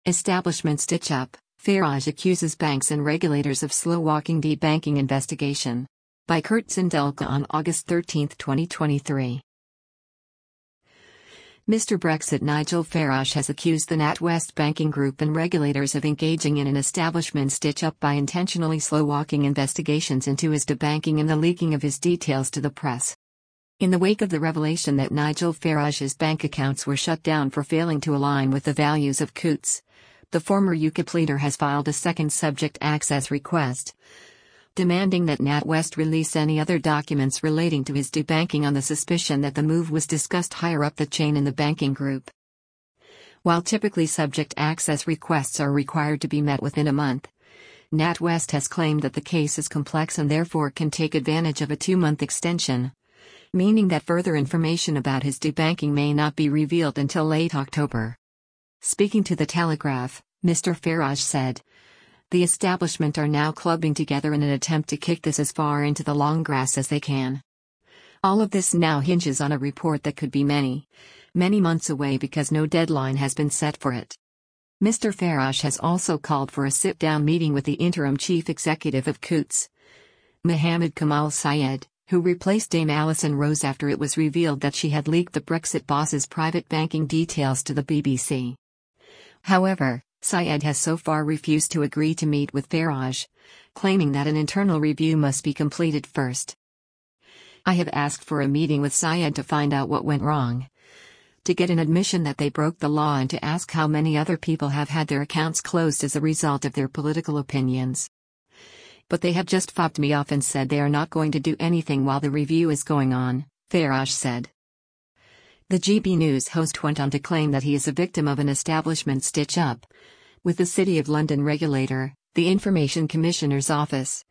Establishment stitch-up, Farage accuses banks and regulators of slow-walking debanking investigation. By Kurt Sindelka on August 13, 2023. Mr. Brexit Nigel Farage has accused the NatWest banking group and regulators of engaging in an establishment stitch-up by intentionally slow-walking investigations into his debanking and the leaking of his details to the press. In the wake of the revelation that Nigel Farage's bank accounts were shut down for failing to align with the values of Coutts, the former UKIP leader has filed a second subject access request, demanding that NatWest release any other documents relating to his debanking on the suspicion that the move was discussed higher up the chain in the banking group. While typically subject access requests are required to be met within a month, NatWest has claimed that the case is complex and therefore can take advantage of a 2-month extension, meaning that further information about his debanking may not be revealed until late October. Speaking to The Telegraph, Mr. Farage said, "The establishment are now clubbing together in an attempt to kick this as far into the long grass as they can. All of this now hinges on a report that could be many months away because no deadline has been set for it." Mr. Farage has also called for a sit-down meeting with the interim chief executive of Coutts, Mohammed Kamal Sayed, who replaced Dame Alison Rose after it was revealed that she had leaked the Brexit boss's private banking details to the BBC. However, Sayed has so far refused to agree to meet with Farage, claiming that an internal review must be completed first. "I have asked for a meeting with Sayed to find out what went wrong, to get an admission that they broke the law and to ask how many other people have had their accounts closed as a result of their political opinions. But they have just fobbed me off and said they are not going to do anything while the review is going on," Farage said. The GB News host went on to claim that he is a victim of an establishment stitch-up with the City of London regulator, the Information Commissioner's Office,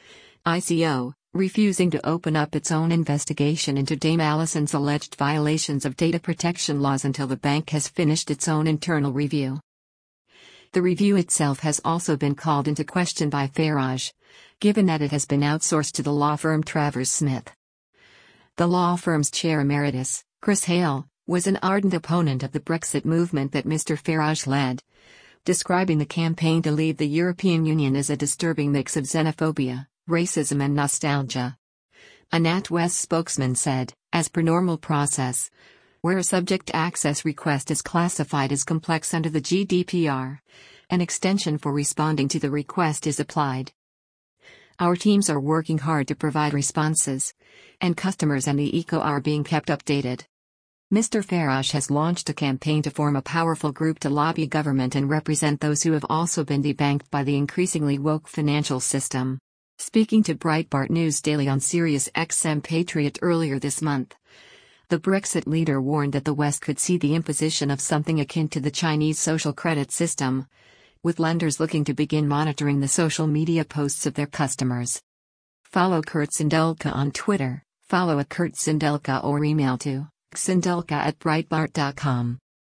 ICO, refusing to open up its own investigation into Dame Alison's alleged violations of data protection laws until the bank has finished its own internal review. The review itself has also been called into question by Farage, given that it has been outsourced to the law firm Travers Smith. The law firm's chair emeritus, Chris Hale, was an ardent opponent of the Brexit movement that Mr. Farage led, describing the campaign to leave the European Union as a disturbing mix of xenophobia, racism and nostalgia. A NatWest spokesman said, "As per normal process, where a subject access request is classified as complex under the GDPR, an extension for responding to the request is applied. Our teams are working hard to provide responses, and customers and the ECO are being kept updated." Mr. Farage has launched a campaign to form a powerful group to lobby government and represent those who have also been debanked by the increasingly woke financial system. Speaking to Breitbart News Daily on Sirius XM Patriot earlier this month, the Brexit leader warned that the West could see the imposition of something akin to the Chinese social credit system, with lenders looking to begin monitoring the social media posts of their customers. Follow Kurt Sindelka on Twitter, follow @KurtSindelka or email to sindelka@breitbart.com.